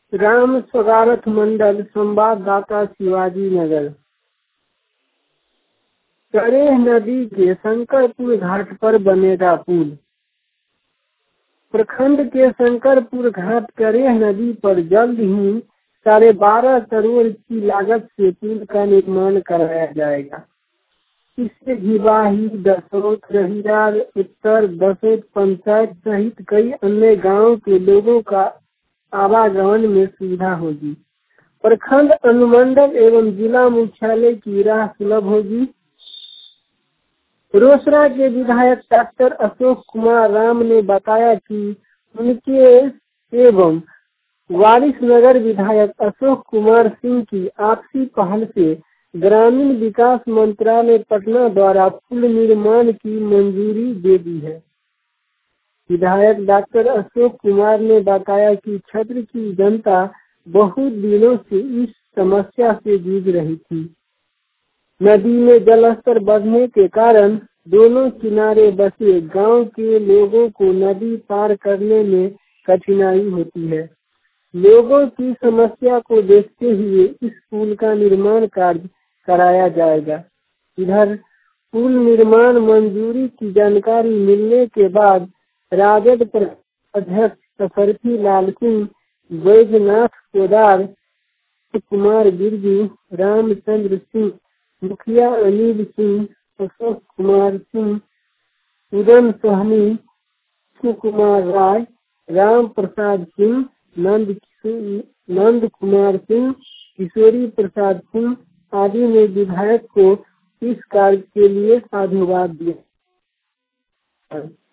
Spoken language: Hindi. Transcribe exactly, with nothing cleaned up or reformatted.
राम स्वगारथ मंडल संवाददाता शिवाजी नगर। करेह नदी के शंकरपुर घाट पर बनेगा पुल। प्रखंड के शंकरपुर घाट करेह नदी पर जल्द ही साढ़े बारह करोड़ की लागत से पुल का निर्माण कराया जाएगा। इससे हिबाही, दसोत, रहियार, उत्तर दसोत पंचायत सहित कई अन्य गांवों के लोगों का आवागमन में सुविधा होगी। प्रखंड अनुमंडल एवं जिला मुख्यालय की राह सुलभ होगी। रोसड़ा के विधायक डॉक्टर अशोक कुमार राम ने बताया कि उनके एवं वारिसनगर विधायक अशोक कुमार सिंह की आपसी पहल से ग्रामीण विकास मंत्रालय पटना द्वारा पुल निर्माण की मंजूरी दे दी है। विधायक डॉक्टर अशोक कुमार ने बताया कि क्षेत्र की जनता बहुत दिनों से इस समस्या से जूझ रही थी। नदी में जलस्तर बढ़ने के कारण दोनों किनारे बसे गांव के लोगों को नदी पार करने में कठिनाई होती है। लोगों की समस्या को देखते हुए इस पुल का निर्माण कार्य कराया जाएगा। इधर पुल निर्माण मंजूरी की जानकारी मिलने के बाद राजद अध्यक्ष सफरती लाल सिंह, बैजनाथ पोदार, कुमार बिरजू, रामचंद्र सिंह, मुखिया अनिल सिंह, अशोक कुमार सिंह, उदम सहनी, कुमार राय, राम प्रसाद सिंह, नंद नंद कुमार सिंह, किशोरी प्रसाद सिंह आदि ने विधायक को इस कार्य के लिए साधुवाद दिया।